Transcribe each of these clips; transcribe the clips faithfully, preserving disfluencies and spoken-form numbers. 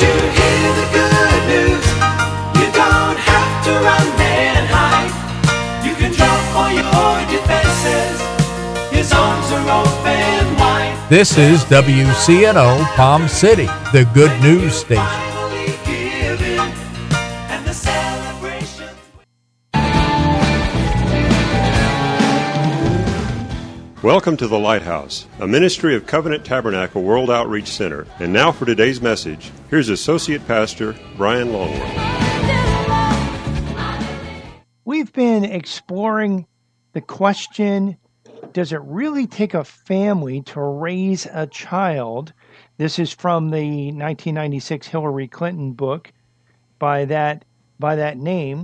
to hear the good news. You don't have to run and hide. You can jump for your defenses. His arms are open wide. This is W C N O Palm City, the good news station. Finally giving, and the celebrations. Welcome to The Lighthouse, a ministry of Covenant Tabernacle World Outreach Center. And now for today's message, here's Associate Pastor Brian Longworth. We've been exploring the question, does it really take a family to raise a child? This is from the nineteen ninety-six Hillary Clinton book by that by that name.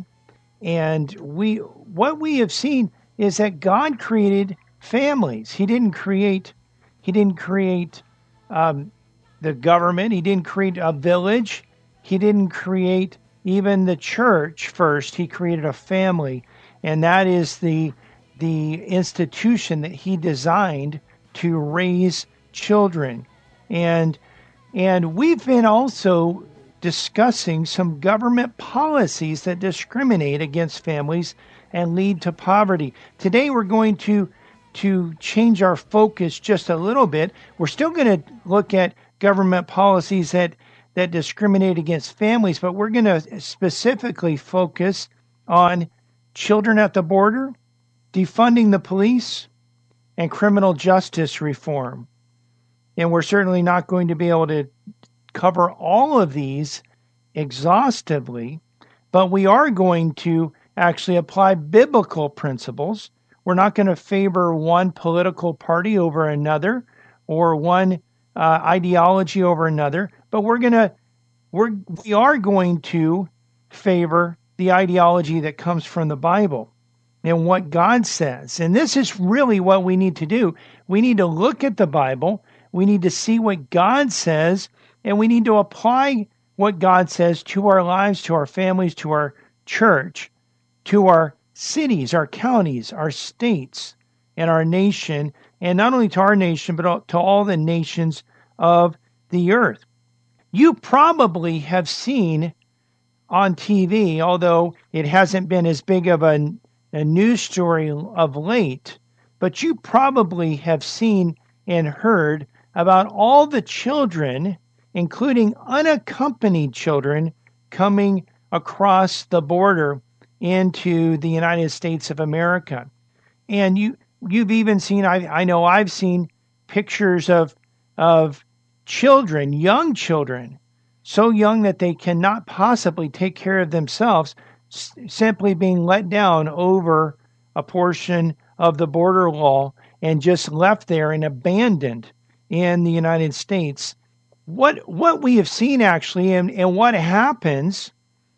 And we what we have seen is that God created families. He didn't create he didn't create um, the government. He didn't create a village. He didn't create even the church first. He created a family, and that is the the institution that he designed to raise children. And and we've been also discussing some government policies that discriminate against families and lead to poverty. Today we're going to to change our focus just a little bit. We're still going to look at government policies that that discriminate against families, but we're going to specifically focus on children at the border, defunding the police, and criminal justice reform. And we're certainly not going to be able to cover all of these exhaustively, but we are going to actually apply biblical principles. We're not going to favor one political party over another or one uh, ideology over another, but we're going to we're we are going to favor the ideology that comes from the Bible and what God says. And this is really what we need to do. We need to look at the Bible. We need to see what God says, and we need to apply what God says to our lives, to our families, to our church, to our cities, our counties, our states, and our nation, and not only to our nation, but to all the nations of the earth. You probably have seen on T V, although it hasn't been as big of a, a news story of late, but you probably have seen and heard about all the children, including unaccompanied children, coming across the border into the United States of America. And you, you've even seen, I, I know I've seen pictures of, of children, young children, so young that they cannot possibly take care of themselves, s- simply being let down over a portion of the border wall and just left there and abandoned in the United States. What what we have seen actually, and, and what happens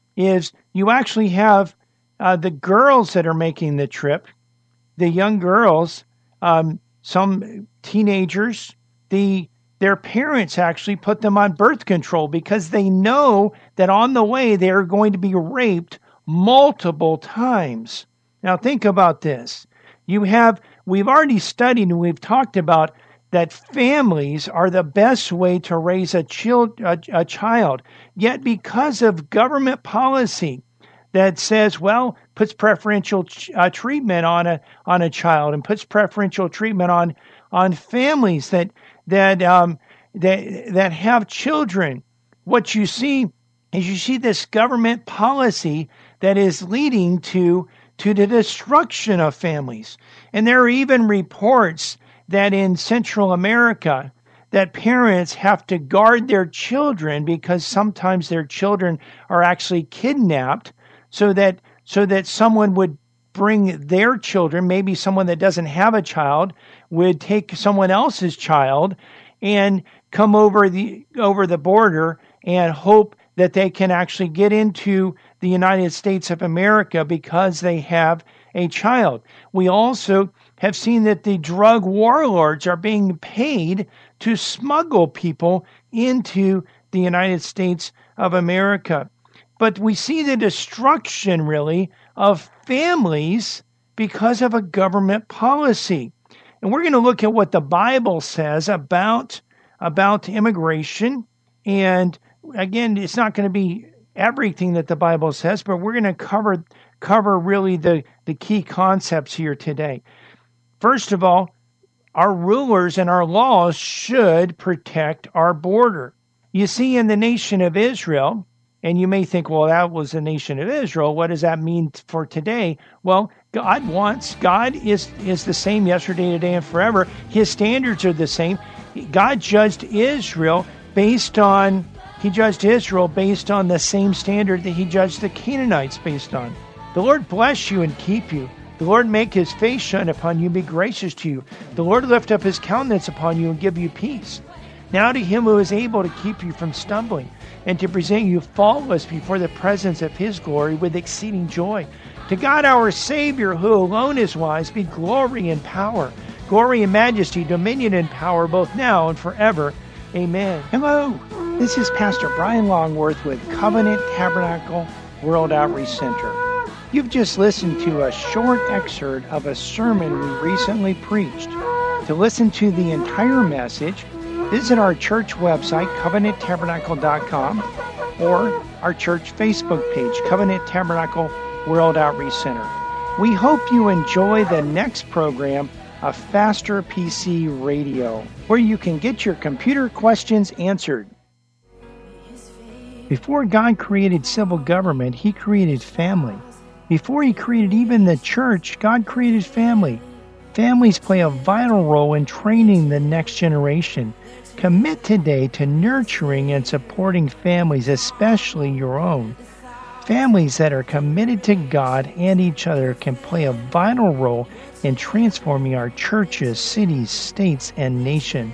is you actually have uh, the girls that are making the trip, the young girls, um, some teenagers, the their parents actually put them on birth control because they know that on the way they are going to be raped multiple times. Now think about this. You have, we've already studied and we've talked about that families are the best way to raise a, child, a, a child. Yet because of government policy that says, well, puts preferential uh, treatment on a on a child and puts preferential treatment on on families that that um, that that have children, what you see is you see this government policy that is leading to to the destruction of families. And there are even reports that in Central America, that parents have to guard their children because sometimes their children are actually kidnapped so that so that someone would bring their children, maybe someone that doesn't have a child, would take someone else's child and come over the over the border and hope that they can actually get into the United States of America because they have a child. We also have seen that the drug warlords are being paid to smuggle people into the United States of America. But we see the destruction, really, of families because of a government policy. And we're going to look at what the Bible says about, about immigration and again, it's not going to be everything that the Bible says, but we're going to cover cover really the, the key concepts here today. First of all, our rulers and our laws should protect our border. You see, in the nation of Israel, and you may think, well, that was the nation of Israel. What does that mean for today? Well, God wants, God is, is the same yesterday, today, and forever. His standards are the same. God judged Israel based on, he judged Israel based on the same standard that he judged the Canaanites based on. The Lord bless you and keep you. The Lord make his face shine upon you and be gracious to you. The Lord lift up his countenance upon you and give you peace. Now to him who is able to keep you from stumbling and to present you faultless before the presence of his glory with exceeding joy. To God our Savior, who alone is wise, be glory and power, glory and majesty, dominion and power, both now and forever. Amen. Hello, this is Pastor Brian Longworth with Covenant Tabernacle World Outreach Center. You've just listened to a short excerpt of a sermon we recently preached. To listen to the entire message, visit our church website, covenant tabernacle dot com, or our church Facebook page, Covenant Tabernacle World Outreach Center. We hope you enjoy the next program of Faster P C Radio, where you can get your computer questions answered. Before God created civil government, he created family. Before he created even the church, God created family. Families play a vital role in training the next generation. Commit today to nurturing and supporting families, especially your own. Families that are committed to God and each other can play a vital role in transforming our churches, cities, states, and nation.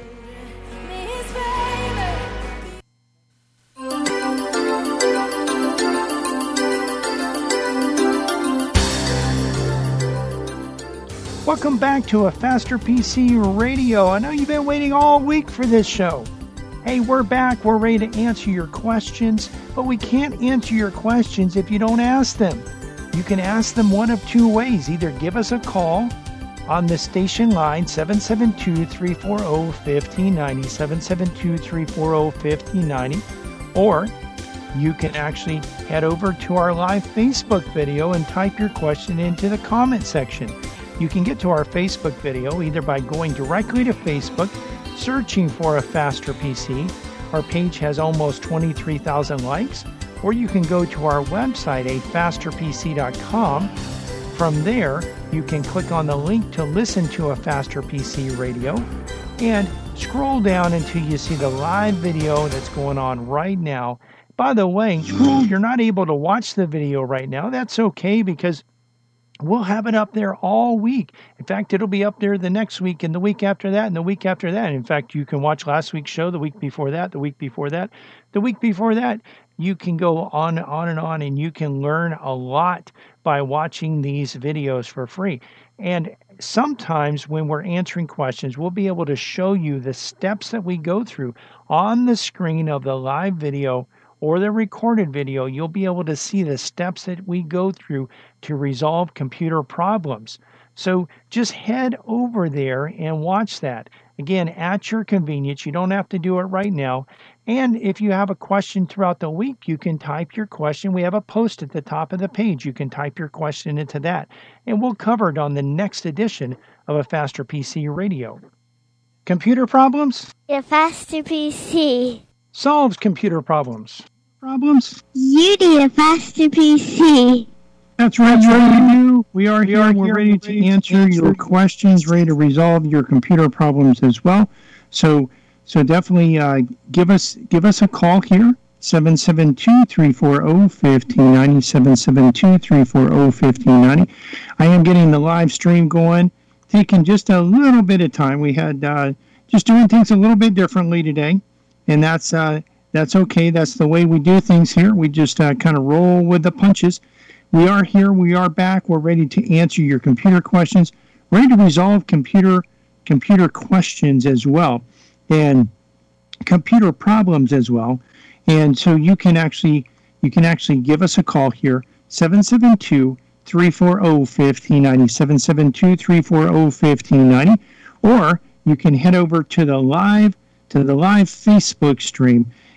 Welcome back to a Faster P C Radio. I know you've been waiting all week for this show. Hey, we're back. We're ready to answer your questions, but we can't answer your questions if you don't ask them. You can ask them one of two ways. Either give us a call on the station line, seven seven two, three four zero, five zero nine zero, seven seven two, three four zero, five zero nine zero, or you can actually head over to our live Facebook video and type your question into the comment section. You can get to our Facebook video either by going directly to Facebook, searching for a Faster P C. Our page has almost twenty-three thousand likes. Or you can go to our website, a faster p c dot com. From there, you can click on the link to listen to a Faster P C Radio and scroll down until you see the live video that's going on right now. By the way, if you're not able to watch the video right now, that's okay, because we'll have it up there all week. In fact, it'll be up there the next week and the week after that and the week after that. In fact, you can watch last week's show, the week before that, the week before that, the week before that. You can go on, on and on, and you can learn a lot by watching these videos for free. And sometimes when we're answering questions, we'll be able to show you the steps that we go through on the screen of the live video or the recorded video. You'll be able to see the steps that we go through to resolve computer problems. So just head over there and watch that. Again, at your convenience. You don't have to do it right now. And if you have a question throughout the week, you can type your question. We have a post at the top of the page. You can type your question into that, and we'll cover it on the next edition of a Faster P C Radio. Computer problems? A Faster P C solves computer problems. Problems? You need a Faster P C. That's right, That's right. We, do. we are here. We're ready, ready to answer, answer your questions, ready to resolve your computer problems as well. So, so definitely uh, give us give us a call here. seven seven two, three four zero, five zero nine zero, seven seven two, three four zero, five zero nine zero. I am getting the live stream going, taking just a little bit of time. We had uh, just doing things a little bit differently today, and that's uh, that's okay. That's the way we do things here. We just uh, kind of roll with the punches. We are here. We are back. We're ready to answer your computer questions, ready to resolve computer computer questions as well, and computer problems as well. And so you can actually you can actually give us a call here, seven seven two, three four zero, five zero nine zero, seven seven two, three four zero, five zero nine zero, or you can head over to the live to the live Facebook stream,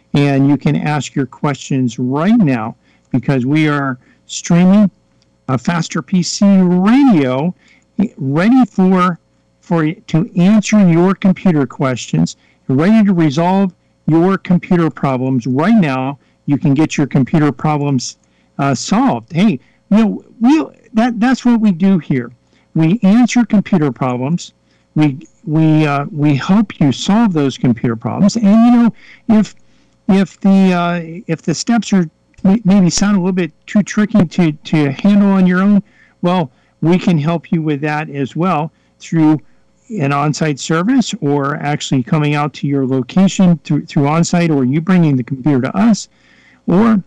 and you can ask your questions right now because we are streaming a Faster P C Radio ready for for to answer your computer questions, ready to resolve your computer problems right now. You can get your computer problems uh, solved. Hey, you know, we that that's what we do here. We answer computer problems. We we uh, we help you solve those computer problems. And you know, if if the uh, if the steps are maybe sound a little bit too tricky to to handle on your own, well, we can help you with that as well through an on-site service, or actually coming out to your location through through on-site, or you bringing the computer to us, or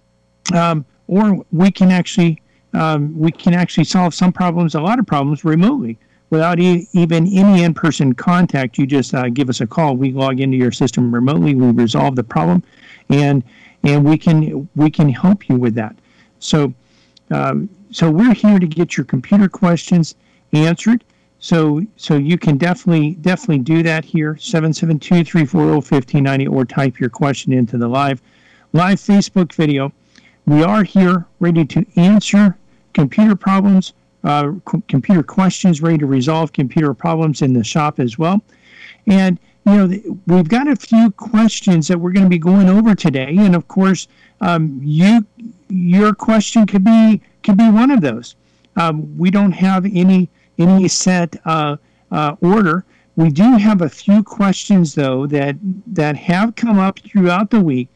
um, or we can actually um, we can actually solve some problems, a lot of problems remotely without e- even any in-person contact. You just uh, give us a call. We log into your system remotely. We resolve the problem, and and we can we can help you with that. So um, so we're here to get your computer questions answered. So so you can definitely definitely do that here, seven seven two, three four zero, one five nine zero, or type your question into the live live Facebook video. We are here ready to answer computer problems, uh, c- computer questions, ready to resolve computer problems in the shop as well. And you know, th- we've got a few questions that we're going to be going over today, and of course, um, you your question could be could be one of those. Um, we don't have any any set uh, uh, order. We do have a few questions though that that have come up throughout the week,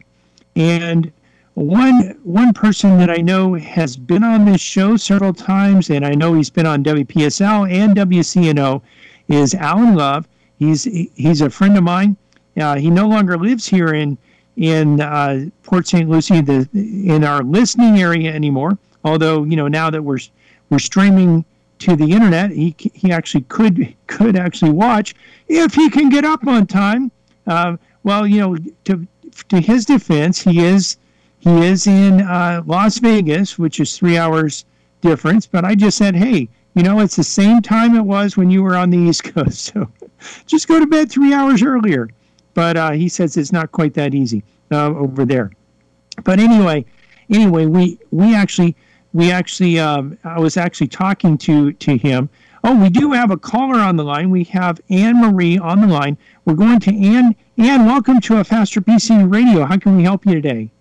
and one one person that I know has been on this show several times, and I know he's been on W P S L and W C N O, is Alan Love. He's he's a friend of mine. Uh, he no longer lives here in in uh, Port Saint Lucie, the in our listening area anymore. Although you know now that we're we're streaming to the internet, he he actually could could actually watch if he can get up on time. Uh, well, you know, to to his defense, he is he is in uh, Las Vegas, which is three hours difference. But I just said, hey, you know, it's the same time it was when you were on the East Coast, so just go to bed three hours earlier. But uh, he says it's not quite that easy uh, over there. But anyway, anyway, we we actually. We actually, um, I was actually talking to, to him. Oh, we do have a caller on the line. We have Anne Marie on the line. We're going to Anne. Anne, welcome to a Faster P C Radio. How can we help you today?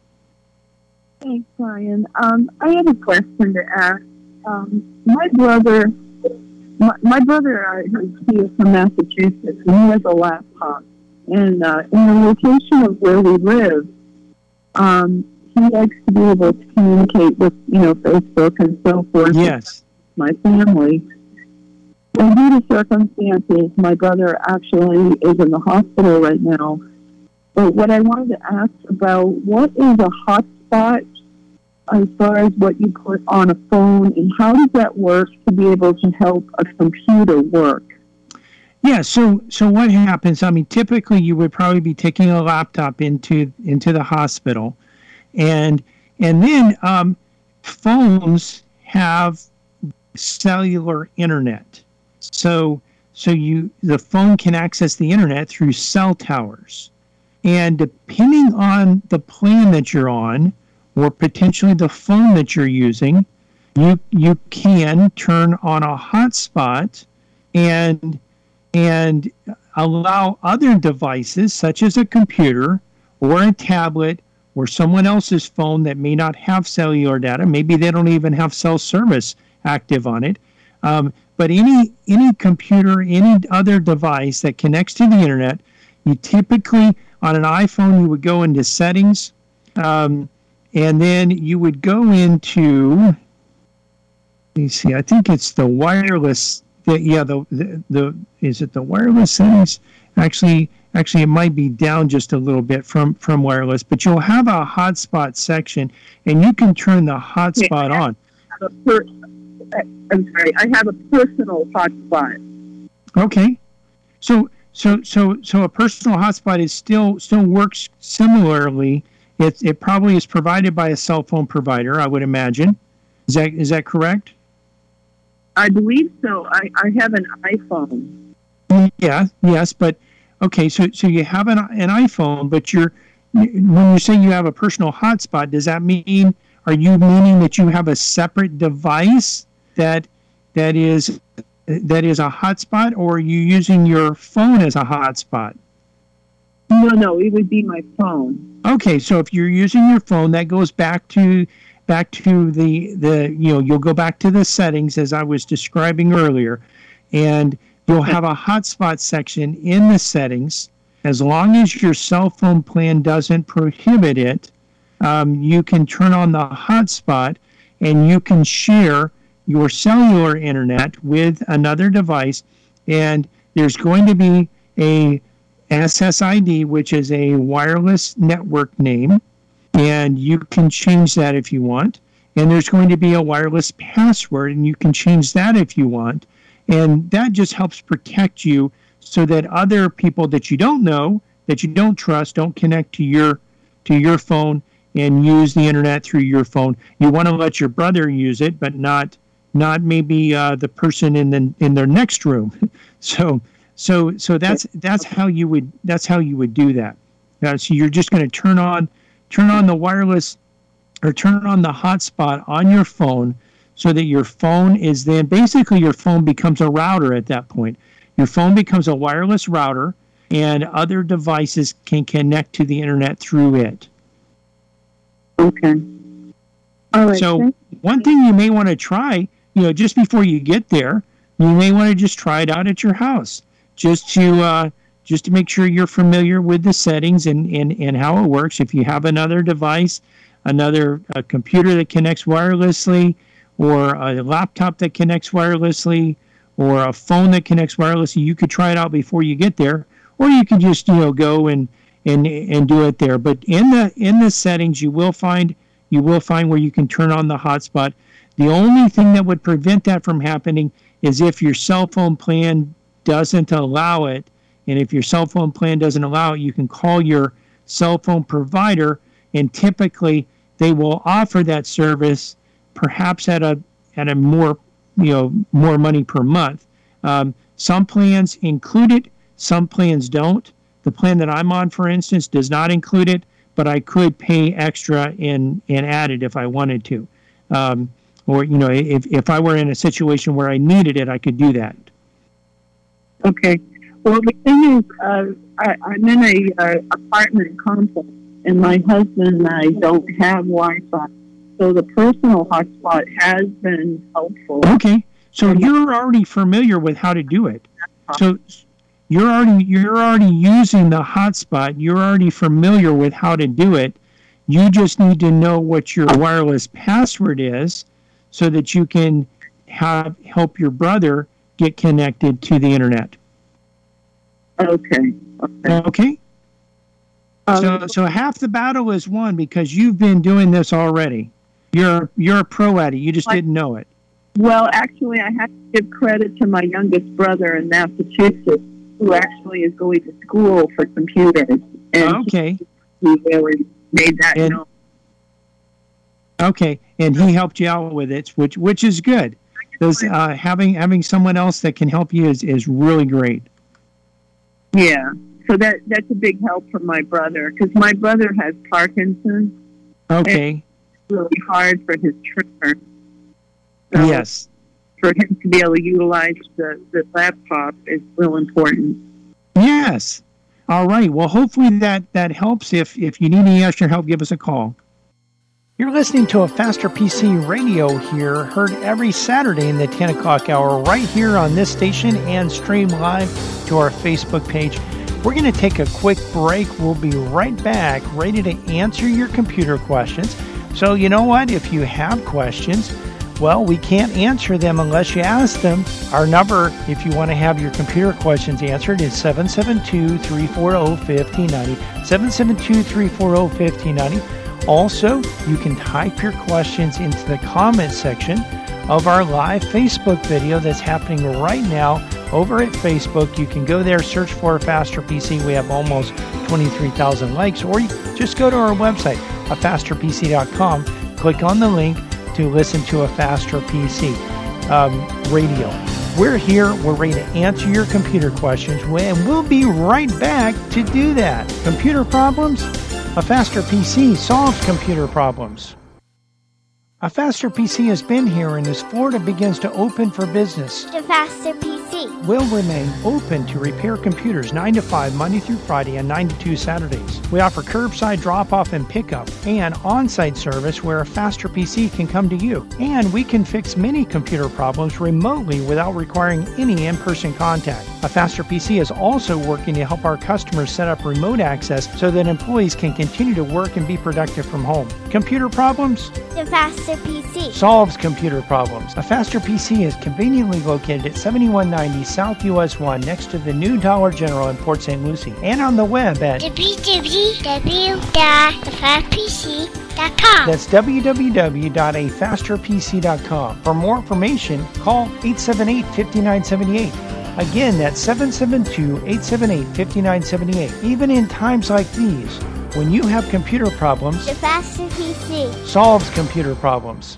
Thanks, Brian. Um, I have a question to ask. Um, my brother, my, my brother, uh, he is from Massachusetts, and he has a laptop. And uh, in the location of where we live, um, he likes to be able to communicate with, you know, Facebook and so forth. Yes. With my family. And due to circumstances, my brother actually is in the hospital right now. But what I wanted to ask about, what is a hotspot as far as what you put on a phone, and how does that work to be able to help a computer work? Yeah, so so what happens, I mean, typically you would probably be taking a laptop into into the hospital. And and then um, phones have cellular internet, so so you the phone can access the internet through cell towers, and depending on the plan that you're on, or potentially the phone that you're using, you you can turn on a hotspot and and allow other devices such as a computer or a tablet or someone else's phone that may not have cellular data. Maybe they don't even have cell service active on it. Um, but any any computer, any other device that connects to the internet, you typically, on an iPhone, you would go into settings, um, and then you would go into, let me see, I think it's the wireless, the, yeah, the, the, the, is it the wireless settings? Actually, Actually, it might be down just a little bit from, from wireless, but you'll have a hotspot section, and you can turn the hotspot Yeah, on. I have a per- I'm sorry, I have a personal hotspot. Okay, so so so so a personal hotspot is still still works similarly. It it probably is provided by a cell phone provider, I would imagine. Is that is that correct? I believe so. I, I have an iPhone. Yeah. Yes, but. Okay, so so you have an an iPhone, but you're when you say you have a personal hotspot, does that mean, are you meaning that you have a separate device that that is that is a hotspot, or are you using your phone as a hotspot? No, no, it would be my phone. Okay, so if you're using your phone, that goes back to back to the the you know, you'll go back to the settings as I was describing earlier, and you'll have a hotspot section in the settings. As long as your cell phone plan doesn't prohibit it, um, you can turn on the hotspot, and you can share your cellular internet with another device, and there's going to be a S S I D, which is a wireless network name, and you can change that if you want. And there's going to be a wireless password, and you can change that if you want. And that just helps protect you so that other people that you don't know, that you don't trust, don't connect to your to your phone and use the internet through your phone. You want to let your brother use it, but not not maybe uh, the person in the in their next room. so so so that's that's how you would that's how you would do that. Uh, so you're just going to turn on turn on the wireless or turn on the hotspot on your phone, so that your phone is then basically your phone becomes a router at that point. Your phone becomes a wireless router, and other devices can connect to the internet through it. Okay. All right. So one thing you may want to try, you know, just before you get there, you may want to just try it out at your house, just to uh, just to make sure you're familiar with the settings and, and, and how it works. If you have another device, another a computer that connects wirelessly, or a laptop that connects wirelessly, or a phone that connects wirelessly, you could try it out before you get there, or you could just, you know, go and and and do it there. But in the in the settings, you will find you will find where you can turn on the hotspot. The only thing that would prevent that from happening is if your cell phone plan doesn't allow it. And if your cell phone plan doesn't allow it, you can call your cell phone provider, and typically they will offer that service, perhaps at a at a more you know more money per month. Um, some plans include it, some plans don't. The plan that I'm on, for instance, does not include it, but I could pay extra and and add it if I wanted to. Um, or you know, if if I were in a situation where I needed it, I could do that. Okay. Well, the thing is, uh, I, I'm in a uh, apartment complex, and my husband and I don't have Wi-Fi. So the personal hotspot has been helpful. Okay, so you're already familiar with how to do it. So you're already you're already using the hotspot. You're already familiar with how to do it. You just need to know what your wireless password is, so that you can have help your brother get connected to the internet. Okay. Okay. Okay. Um, So so half the battle is won because you've been doing this already. You're you're a pro at it. You just didn't know it. Well, actually, I have to give credit to my youngest brother in Massachusetts, who actually is going to school for computers. And Okay. he really made that And- known. Okay, and he helped you out with it, which which is good. Those uh, having having someone else that can help you is, is really great. Yeah. So that that's a big help from my brother, because my brother has Parkinson's. Okay. It's really hard for his trimmer. So Yes. for him to be able to utilize the, the laptop is real important. Yes. All right. Well, hopefully that that helps. If if you need any extra help, give us a call. You're listening to a Faster P C radio here, heard every Saturday in the ten o'clock hour right here on this station and stream live to our Facebook page. We're going to take a quick break. We'll be right back, ready to answer your computer questions. So you know what? If you have questions, well, we can't answer them unless you ask them. Our number, if you want to have your computer questions answered, is seven seven two, three four zero, five zero nine zero, seven seven two, three four zero, five zero nine zero. Also, you can type your questions into the comment section of our live Facebook video that's happening right now over at Facebook. You can go there, search for Faster P C. We have almost twenty-three thousand likes, or you just go to our website, a faster p c dot com, click on the link to listen to a Faster P C um, radio. We're here, we're ready to answer your computer questions, and we'll be right back to do that. Computer problems? A Faster P C solves computer problems. A Faster P C has been here, and as Florida begins to open for business, The Faster P C. will remain open to repair computers nine to five Monday through Friday and nine to two Saturdays. We offer curbside drop-off and pickup and on-site service where a Faster P C can come to you. And we can fix many computer problems remotely without requiring any in-person contact. A Faster P C is also working to help our customers set up remote access so that employees can continue to work and be productive from home. Computer problems? The Faster P C. Solves computer problems. A Faster P C is conveniently located at seventy-one ninety South U S one next to the new Dollar General in Port Saint Lucie, and on the web at w w w dot the fast p c dot com. that's w w w dot a faster p c dot com. For more information, call eight seven eight, five nine seven eight. Again, that's seven seven two, eight seven eight, five nine seven eight. Even in times like these, when you have computer problems, The Faster P C. solves computer problems.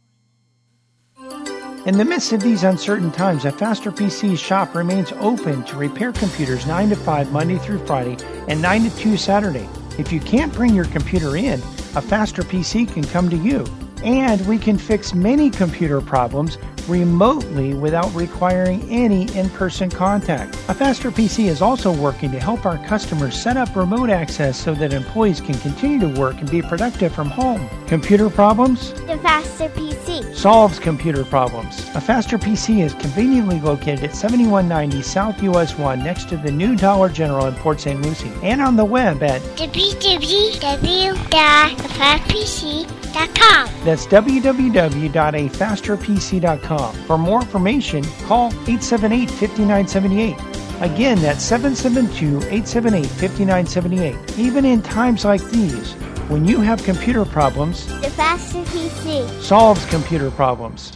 In the midst of these uncertain times, a Faster P C shop remains open to repair computers nine to five Monday through Friday and nine to two Saturday. If you can't bring your computer in, a Faster P C can come to you. And we can fix many computer problems remotely without requiring any in-person contact. A Faster P C is also working to help our customers set up remote access so that employees can continue to work and be productive from home. Computer problems? The Faster P C. Solves computer problems. A Faster P C is conveniently located at seventy-one ninety South U S one next to the new Dollar General in Port Saint Lucie, and on the web at w w w dot the fast p c dot com. that's w w w dot a faster p c dot com. For more information, call eight seven eight, five nine seven eight. Again, that's seven seven two, eight seven eight, five nine seven eight. Even in times like these, when you have computer problems, The Faster P C. solves computer problems.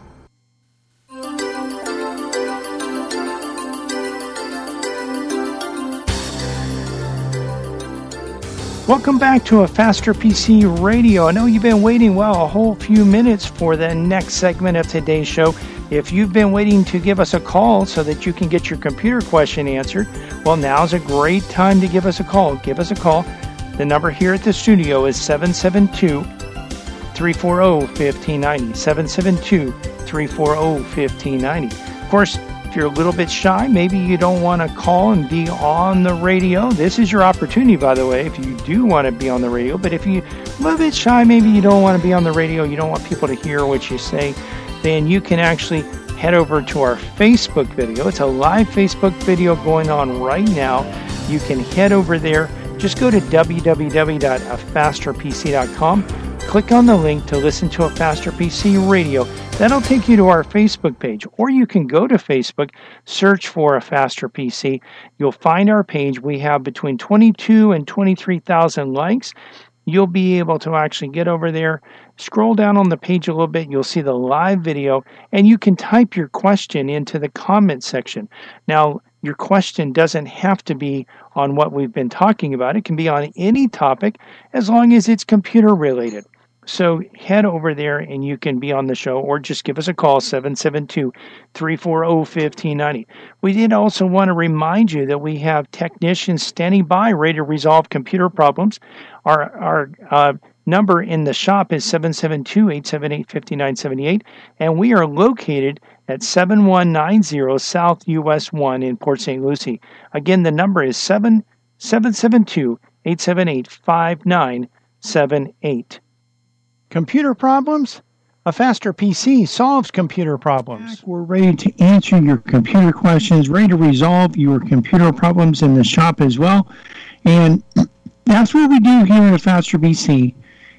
Welcome back to A Faster P C Radio. I know you've been waiting, well, a whole few minutes for the next segment of today's show. If you've been waiting to give us a call so that you can get your computer question answered, well, now's a great time to give us a call. Give us a call. The number here at the studio is seven seven two, three four zero, one five nine zero, seven seven two, three four zero, one five nine zero. Of course, if you're a little bit shy, maybe you don't want to call and be on the radio, this is your opportunity, by the way, if you do want to be on the radio. But if you're a little bit shy, maybe you don't want to be on the radio, you don't want people to hear what you say, then you can actually head over to our Facebook video. It's a live Facebook video going on right now. You can head over there. Just go to w w w dot a faster p c dot com. Click on the link to listen to A Faster P C Radio. That'll take you to our Facebook page. Or you can go to Facebook, search for A Faster P C. You'll find our page. We have between twenty-two and twenty-three thousand likes. You'll be able to actually get over there, scroll down on the page a little bit. You'll see the live video, and you can type your question into the comment section. Now, your question doesn't have to be on what we've been talking about. It can be on any topic as long as it's computer related. So head over there and you can be on the show, or just give us a call, seven seven two, three four zero, one five nine zero. We did also want to remind you that we have technicians standing by ready to resolve computer problems. Our, our uh, number in the shop is seven seven two, eight seven eight, five nine seven eight, and we are located at seven one nine zero South U S one in Port Saint Lucie. Again, the number is seven seven two, eight seven eight, five nine seven eight. Computer problems? A Faster P C solves computer problems. We're ready to answer your computer questions, ready to resolve your computer problems in the shop as well. And that's what we do here at A Faster P C.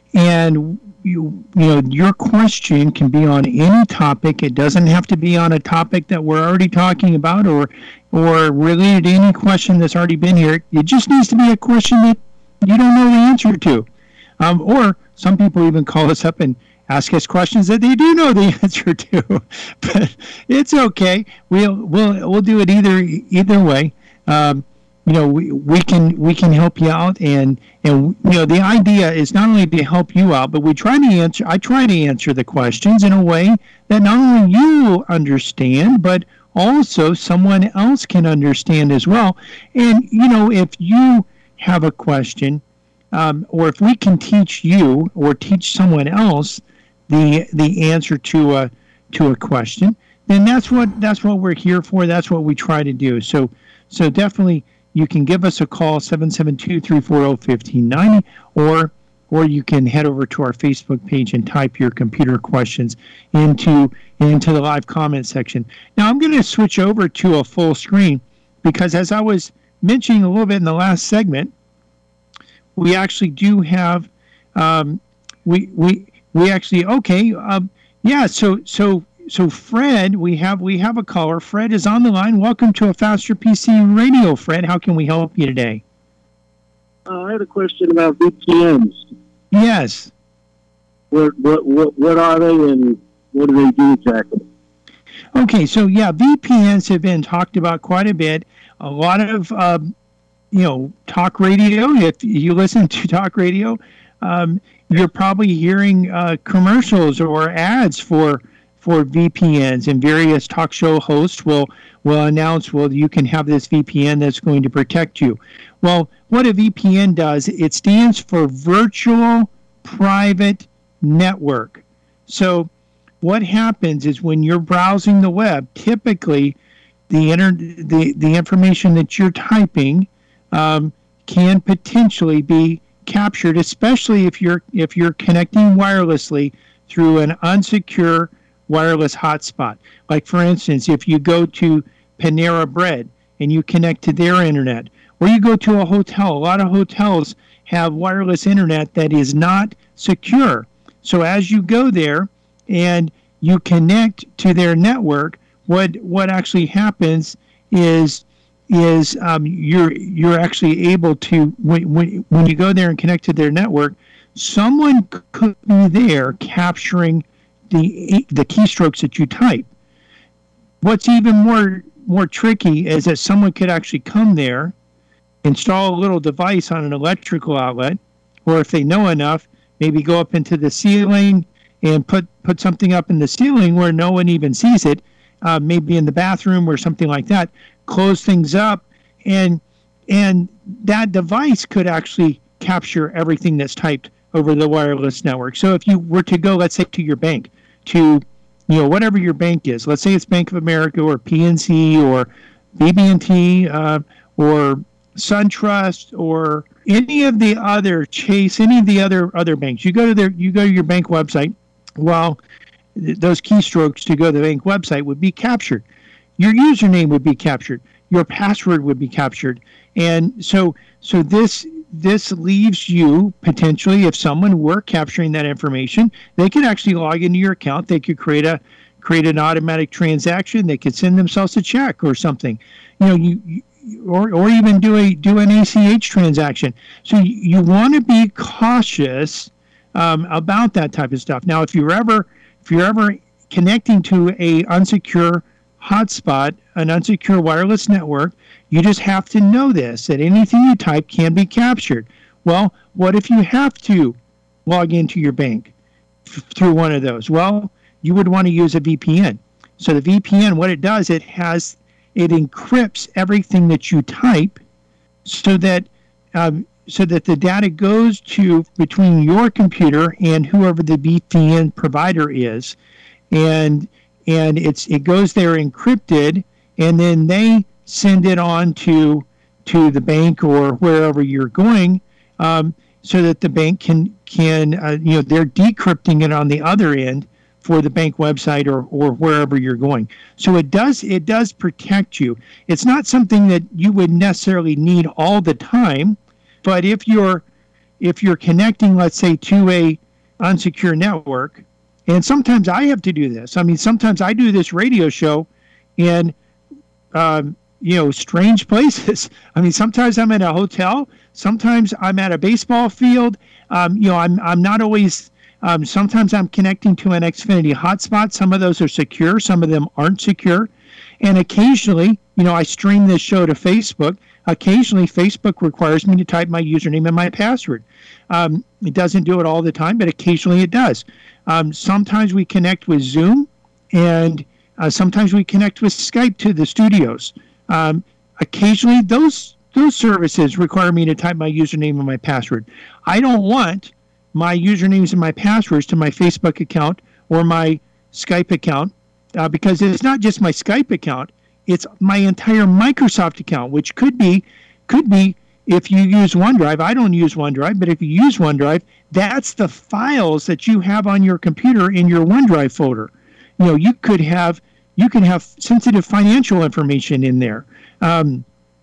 And you, you know, your question can be on any topic. It doesn't have to be on a topic that we're already talking about, or or related to any question that's already been here. It just needs to be a question that you don't know the answer to. Um, or some people even call us up and ask us questions that they do know the answer to. But it's okay. We'll we'll we'll do it either either way. Um, you know, we, we can we can help you out, and and you know, the idea is not only to help you out, but we try to answer. I try to answer the questions in a way that not only you understand, but also someone else can understand as well. And you know, if you have a question, um, or if we can teach you or teach someone else the the answer to a to a question, then that's what that's what we're here for. That's what we try to do. So so definitely you can give us a call, seven seven two, three four zero, one five nine zero, or or you can head over to our Facebook page and type your computer questions into into the live comment section. Now I'm going to switch over to a full screen because, as I was mentioning a little bit in the last segment, we actually do have um, we we we actually okay um, yeah so so so Fred, we have we have a caller. Fred is on the line. Welcome to A Faster P C Radio, Fred. How can we help you today? Uh, I had a question about V P Ns. Yes. What what what what are they, and what do they do exactly? Okay, so yeah, V P Ns have been talked about quite a bit. A lot of um, you know, talk radio. If you listen to talk radio, um, you're probably hearing uh, commercials or ads for for V P Ns, and various talk show hosts will will announce, well, you can have this V P N that's going to protect you. Well, what a V P N does, it stands for Virtual Private Network. So what happens is when you're browsing the web, typically the inter- the, the information that you're typing um, can potentially be captured, especially if you're if you're connecting wirelessly through an unsecure wireless hotspot. Like, for instance, if you go to Panera Bread and you connect to their internet, or you go to a hotel, a lot of hotels have wireless internet that is not secure. So as you go there and you connect to their network, what what actually happens is is um, you're you're actually able to, when, when when you go there and connect to their network, someone could be there capturing the the keystrokes that you type. What's even more more tricky is that someone could actually come there, install a little device on an electrical outlet, or if they know enough, maybe go up into the ceiling and put put something up in the ceiling where no one even sees it, uh, maybe in the bathroom or something like that, close things up, and and that device could actually capture everything that's typed over the wireless network. So if you were to go, let's say, to your bank, to, you know, whatever your bank is, let's say it's Bank of America or P N C or B B and T uh, or SunTrust or any of the other, Chase, any of the other other banks. You go to their, you go to your bank website. Well, th- those keystrokes to go to the bank website would be captured. Your username would be captured. Your password would be captured. And so, so this this leaves you potentially, if someone were capturing that information, they could actually log into your account. They could create a create an automatic transaction. They could send themselves a check or something, you know, you, you or or even do a do an A C H transaction. So you, you want to be cautious um, about that type of stuff. Now, if you're ever if you're ever connecting to a unsecure hotspot, an unsecure wireless network, you just have to know this, that anything you type can be captured. Well, what if you have to log into your bank f- through one of those? Well, you would want to use a V P N. So the V P N, what it does, it has, it encrypts everything that you type so that um, so that the data goes to between your computer and whoever the V P N provider is, and and it's it goes there encrypted, and then they send it on to to the bank or wherever you're going, um, so that the bank can can uh, you know, they're decrypting it on the other end for the bank website or or wherever you're going. So it does it does protect you. It's not something that you would necessarily need all the time, but if you're if you're connecting, let's say, to a unsecure network. And sometimes I have to do this. I mean, sometimes I do this radio show in, um, you know, strange places. I mean, sometimes I'm in a hotel. Sometimes I'm at a baseball field. Um, you know, I'm I'm not always. Um, sometimes I'm connecting to an Xfinity hotspot. Some of those are secure. Some of them aren't secure. And occasionally, you know, I stream this show to Facebook. Occasionally, Facebook requires me to type my username and my password. Um, it doesn't do it all the time, but occasionally it does. Um, sometimes we connect with Zoom, and uh, sometimes we connect with Skype to the studios. Um, occasionally, those those services require me to type my username and my password. I don't want my usernames and my passwords to my Facebook account or my Skype account uh, because it's not just my Skype account, it's my entire Microsoft account, which could be, could be if you use OneDrive. I don't use OneDrive, but if you use OneDrive, that's the files that you have on your computer in your OneDrive folder. You know, you could have, you can have sensitive financial information in there. Um,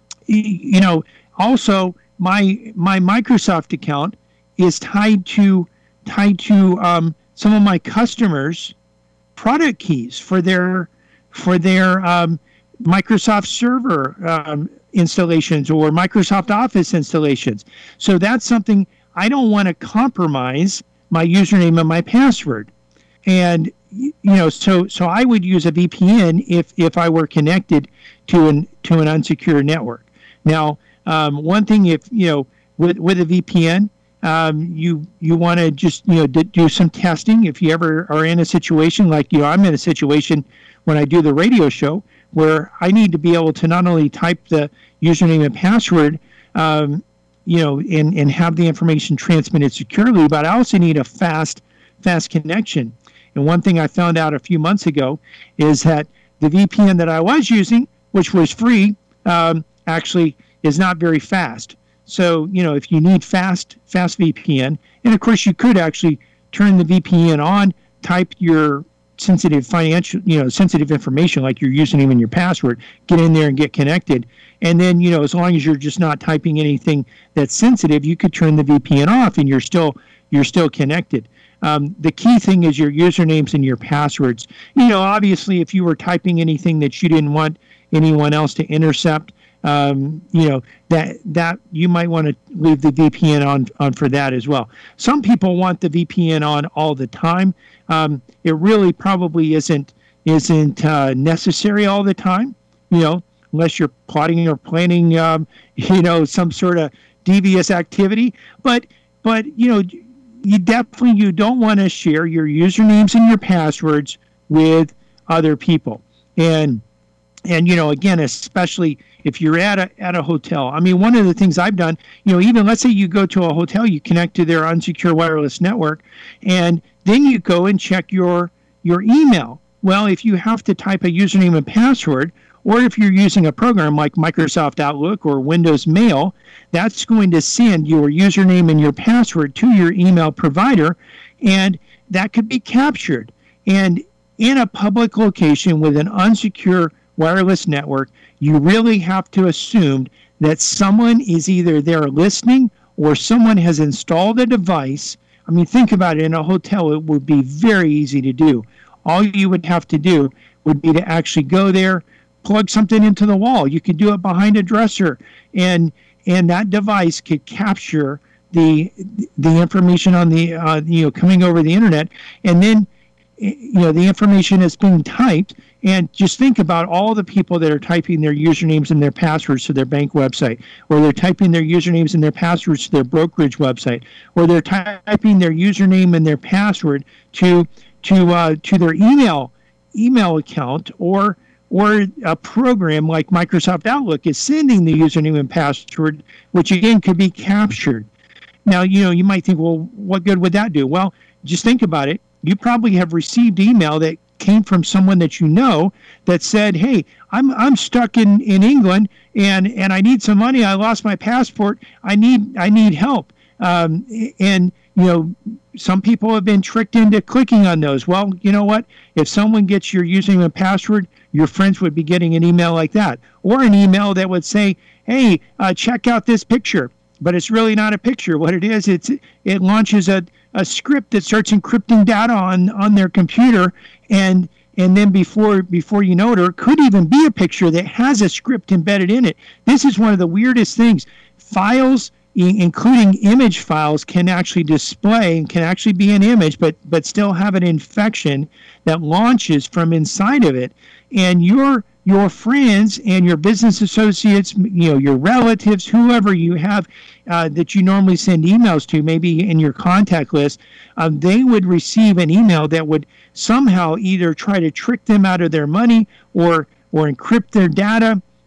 you know, also my my Microsoft account is tied to tied to um, some of my customers' product keys for their for their um, Microsoft Server um, installations or Microsoft Office installations. So that's something I don't want to compromise my username and my password. And you know, so so I would use a V P N if if I were connected to an to an unsecure network. Now, um, one thing, if you know, with with a V P N, um, you you want to just you know d- do some testing. If you ever are in a situation like you know, I'm in a situation when I do the radio show where I need to be able to not only type the username and password, um, you know, and and have the information transmitted securely, but I also need a fast fast connection. And one thing I found out a few months ago is that the V P N that I was using, which was free, um, actually is not very fast. So, you know, if you need fast, fast V P N, and of course you could actually turn the V P N on, type your sensitive financial, you know, sensitive information like your username and your password, get in there and get connected. And then, you know, as long as you're just not typing anything that's sensitive, you could turn the V P N off and you're still, you're still connected. Um, the key thing is your usernames and your passwords. You know, obviously, if you were typing anything that you didn't want anyone else to intercept, um, you know, that that you might want to leave the V P N on, on for that as well. Some people want the V P N on all the time. Um, it really probably isn't isn't uh, necessary all the time, you know, unless you're plotting or planning, um, you know, some sort of devious activity. But but you know. You definitely you don't want to share your usernames and your passwords with other people, and and you know again, especially if you're at a at a hotel. I mean, one of the things I've done, you know, even let's say you go to a hotel, you connect to their unsecure wireless network, and then you go and check your your email. Well, if you have to type a username and password, or if you're using a program like Microsoft Outlook or Windows Mail, that's going to send your username and your password to your email provider, and that could be captured. And in a public location with an unsecure wireless network, you really have to assume that someone is either there listening or someone has installed a device. I mean, think about it. In a hotel, it would be very easy to do. All you would have to do would be to actually go there, plug something into the wall. You could do it behind a dresser, and and that device could capture the the information on the uh, you know coming over the internet, and then you know the information is being typed. And just think about all the people that are typing their usernames and their passwords to their bank website, or they're typing their usernames and their passwords to their brokerage website, or they're typing their username and their password to to uh, to their email email account, or or a program like Microsoft Outlook is sending the username and password, which again could be captured. Now, you know, you might think, well, what good would that do? Well, just think about it. You probably have received email that came from someone that you know that said, hey, I'm I'm stuck in, in England and, and I need some money. I lost my passport. I need I need help. Um, and, you know, some people have been tricked into clicking on those. Well, you know what? If someone gets your username and password, your friends would be getting an email like that, or an email that would say, hey, uh, check out this picture. But it's really not a picture. What it is, it's it launches a, a script that starts encrypting data on, on their computer, and and then before before you know it, or it could even be a picture that has a script embedded in it. This is one of the weirdest things. Files, including image files, can actually display and can actually be an image, but but still have an infection that launches from inside of it. And your your friends and your business associates, you know, your relatives, whoever you have uh, that you normally send emails to, maybe in your contact list, uh, they would receive an email that would somehow either try to trick them out of their money or or encrypt their data.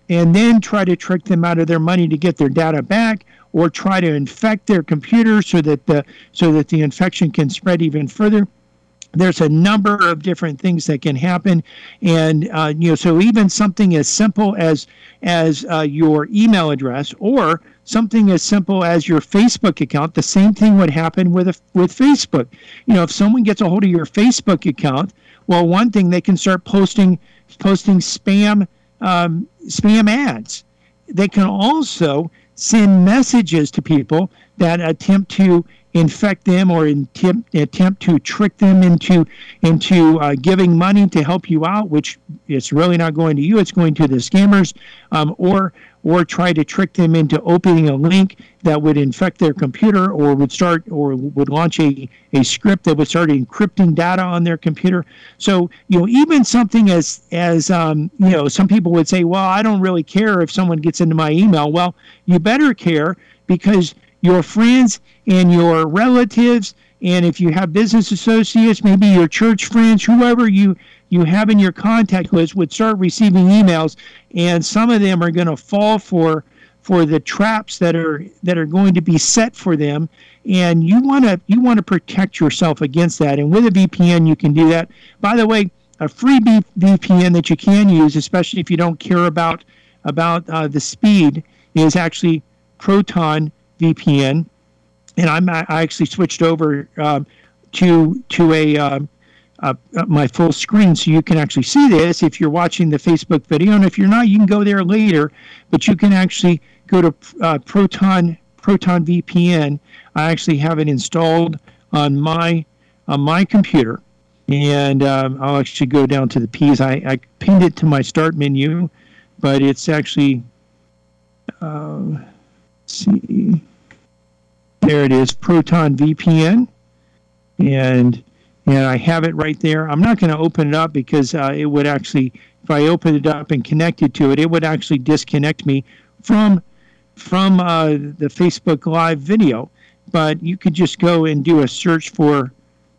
and then try to trick them out of their money to get their data back, or try to infect their computer so that the so that the infection can spread even further. There's a number of different things that can happen, and uh, you know, so even something as simple as as uh, your email address, or something as simple as your Facebook account. The same thing would happen with a, with Facebook. You know, if someone gets a hold of your Facebook account, well, one thing, they can start posting posting spam um, spam ads. They can also send messages to people that attempt to infect them or attempt, attempt to trick them into into uh, giving money to help you out, which it's really not going to you, it's going to the scammers, um, or or try to trick them into opening a link that would infect their computer, or would start or would launch a, a script that would start encrypting data on their computer. So, you know, even something as as um, you know, some people would say, well, I don't really care if someone gets into my email. Well, you better care, because your friends and your relatives, and if you have business associates, maybe your church friends, whoever you, you have in your contact list, would start receiving emails, and some of them are going to fall for for the traps that are that are going to be set for them, and you want to you want to protect yourself against that. And with a V P N, you can do that. By the way, a free V P N that you can use, especially if you don't care about about uh, the speed, is actually Proton V P N, and I'm I actually switched over um, to to a um, uh, my full screen, so you can actually see this if you're watching the Facebook video, and if you're not, you can go there later. But you can actually go to uh, Proton Proton V P N. I actually have it installed on my on my computer, and um, I'll actually go down to the P's. I, I pinned it to my start menu, but it's actually. Uh, see, there it is, Proton V P N, and and I have it right there. I'm not going to open it up because uh, it would actually, if I open it up and connect it to it, it would actually disconnect me from from uh, the Facebook Live video. But you could just go and do a search for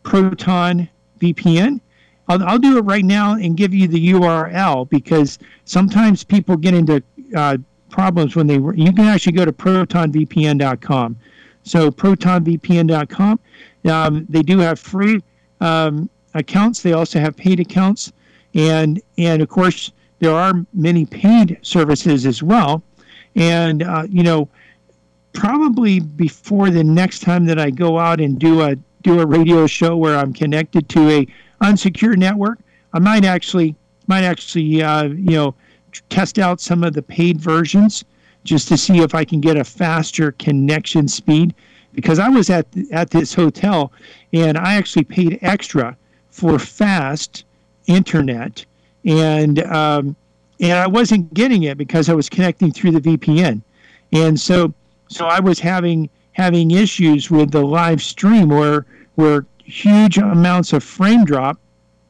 Proton V P N. I'll, I'll do it right now and give you the U R L, because sometimes people get into uh, problems when they, you can actually go to proton V P N dot com. So proton V P N dot com, um, they do have free um, accounts. They also have paid accounts, and and of course there are many paid services as well. And uh, you know, probably before the next time that I go out and do a do a radio show where I'm connected to a unsecured network, I might actually might actually uh, you know, test out some of the paid versions just to see if I can get a faster connection speed, because I was at at this hotel and I actually paid extra for fast internet, and um, and I wasn't getting it because I was connecting through the V P N, and so so I was having having issues with the live stream where where huge amounts of frame drop,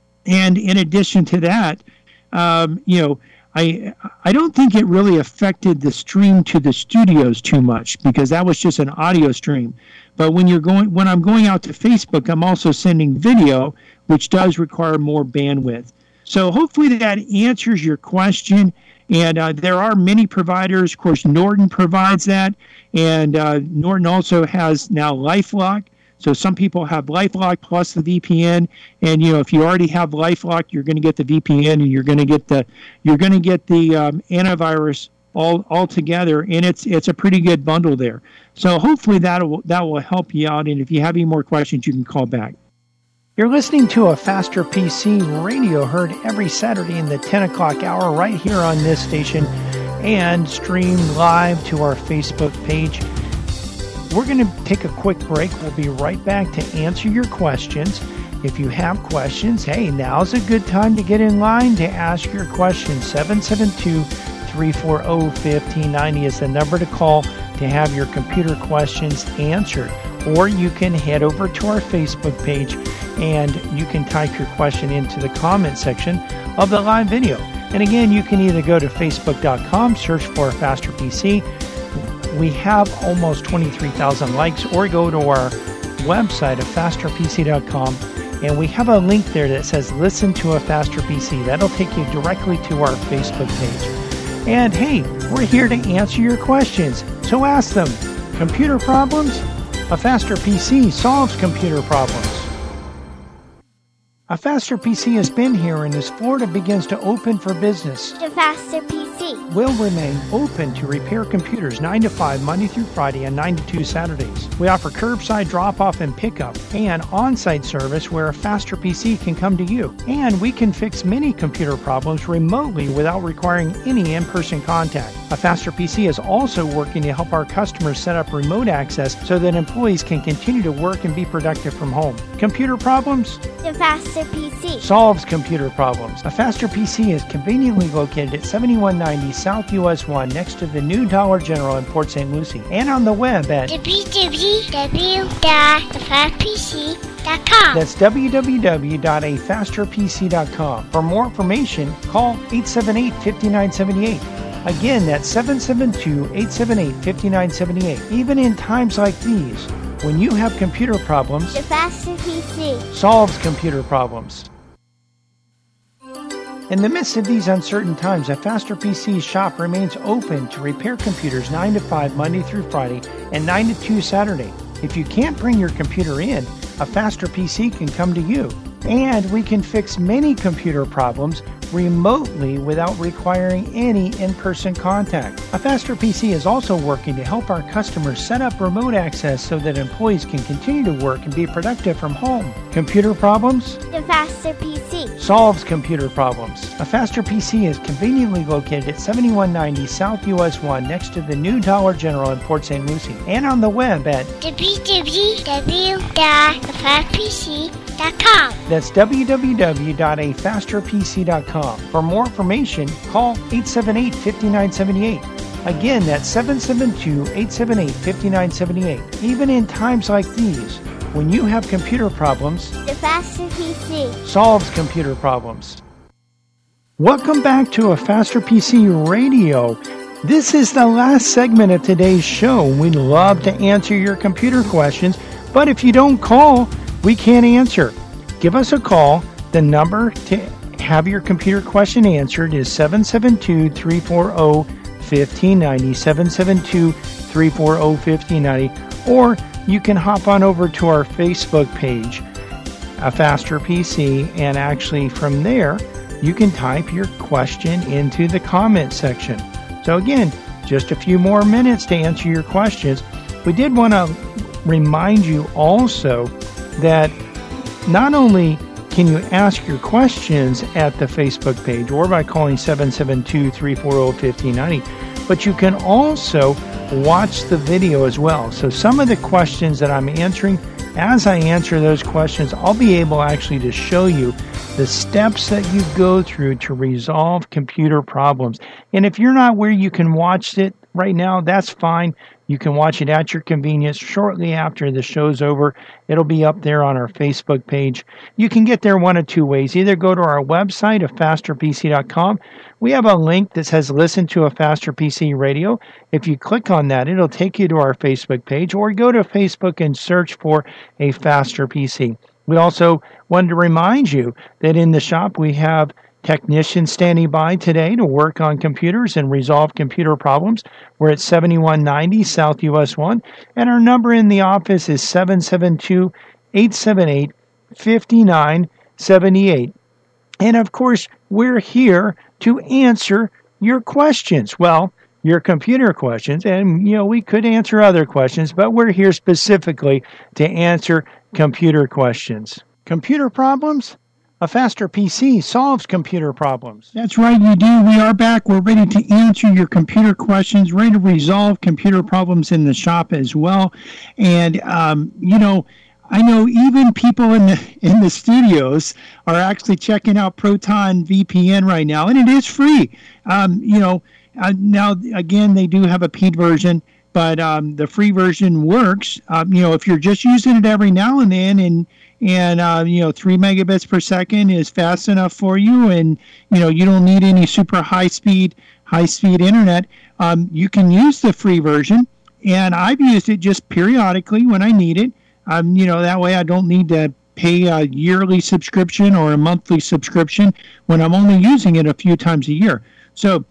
and in addition to that, um, you know. I I don't think it really affected the stream to the studios too much, because that was just an audio stream. But when you're going, when I'm going out to Facebook, I'm also sending video, which does require more bandwidth. So hopefully that answers your question. And uh, there are many providers. Of course, Norton provides that, and uh, Norton also has now LifeLock. So some people have LifeLock plus the V P N, and you know, if you already have LifeLock, you're going to get the V P N, and you're going to get the you're going to get the um, antivirus all all together, and it's it's a pretty good bundle there. So hopefully that will that will help you out. And if you have any more questions, you can call back. You're listening to a Faster P C radio, heard every Saturday in the ten o'clock hour right here on this station, and streamed live to our Facebook page. We're going to take a quick break. We'll be right back to answer your questions. If you have questions, hey, now's a good time to get in line to ask your questions. seven seven two, three four zero, one five nine zero is the number to call to have your computer questions answered. Or you can head over to our Facebook page and you can type your question into the comment section of the live video. And again, you can either go to facebook dot com, search for Faster P C. We have almost twenty-three thousand likes, or go to our website at faster p c dot com, and we have a link there that says listen to a Faster P C. That'll take you directly to our Facebook page. And hey, we're here to answer your questions, so ask them. Computer problems? A Faster P C solves computer problems. A Faster P C has been here, and as Florida begins to open for business, The Faster P C. will remain open to repair computers nine to five Monday through Friday and nine to two Saturdays. We offer curbside drop-off and pickup and on-site service where a Faster P C can come to you. And we can fix many computer problems remotely without requiring any in-person contact. A Faster P C is also working to help our customers set up remote access so that employees can continue to work and be productive from home. Computer problems? The Faster P C. Solves computer problems. A Faster P C is conveniently located at seventy-one ninety South U S one next to the new Dollar General in Port Saint Lucie, and on the web at w w w dot the fast p c dot com. that's w w w dot a faster p c dot com. For more information, call eight seven eight, five nine seven eight. Again, that's seven seven two, eight seven eight, five nine seven eight. Even in times like these, when you have computer problems, The Faster P C. solves computer problems. In the midst of these uncertain times, a Faster P C shop remains open to repair computers nine to five Monday through Friday and nine to two Saturday. If you can't bring your computer in, a Faster P C can come to you. And we can fix many computer problems remotely without requiring any in-person contact. A Faster P C is also working to help our customers set up remote access so that employees can continue to work and be productive from home. Computer problems? The Faster P C. Solves computer problems. A Faster P C is conveniently located at seventy-one ninety South U S one next to the new Dollar General in Port Saint Lucie, and on the web at w w w dot the fast p c dot com. that's w w w dot a faster p c dot com. For more information, call eight seven eight, five nine seven eight. Again, that's seven seven two, eight seven eight, five nine seven eight. Even in times like these, when you have computer problems, The Faster P C. solves computer problems. Welcome back to A Faster P C Radio. This is the last segment of today's show. We'd love to answer your computer questions, but if you don't call, we can't answer. Give us a call. The number to have your computer question answered is seven seven two, three four zero, one five nine zero, seven seven two, three four zero, one five nine zero, or you can hop on over to our Facebook page, A Faster P C, and actually from there, you can type your question into the comment section. So again, just a few more minutes to answer your questions. We did want to remind you also that not only can you ask your questions at the Facebook page or by calling seven seven two, three four zero, one five nine zero, but you can also watch the video as well. So some of the questions that I'm answering, as I answer those questions, I'll be able actually to show you the steps that you go through to resolve computer problems. And if you're not where you can watch it right now, that's fine. You can watch it at your convenience shortly after the show's over. It'll be up there on our Facebook page. You can get there one of two ways. Either go to our website, a faster p c dot com. We have a link that says Listen to a Faster P C Radio. If you click on that, it'll take you to our Facebook page, or go to Facebook and search for A Faster P C. We also wanted to remind you that in the shop we have technicians standing by today to work on computers and resolve computer problems. We're at seventy-one ninety South U S one, and our number in the office is seven seven two, eight seven eight, five nine seven eight. And of course, we're here to answer your questions. Well, your computer questions, and you know, we could answer other questions, but we're here specifically to answer computer questions. Computer problems? A Faster P C solves computer problems. That's right, you do. We are back. We're ready to answer your computer questions, ready to resolve computer problems in the shop as well. And, um, you know, I know even people in the in the studios are actually checking out Proton V P N right now, and it is free. Um, you know, uh, now, again, they do have a paid version, but um, the free version works. Um, you know, if you're just using it every now and then, and and uh, you know, three megabits per second is fast enough for you, and you know, you don't need any super high speed high speed internet. Um, you can use the free version, and I've used it just periodically when I need it. Um, you know, that way I don't need to pay a yearly subscription or a monthly subscription when I'm only using it a few times a year. So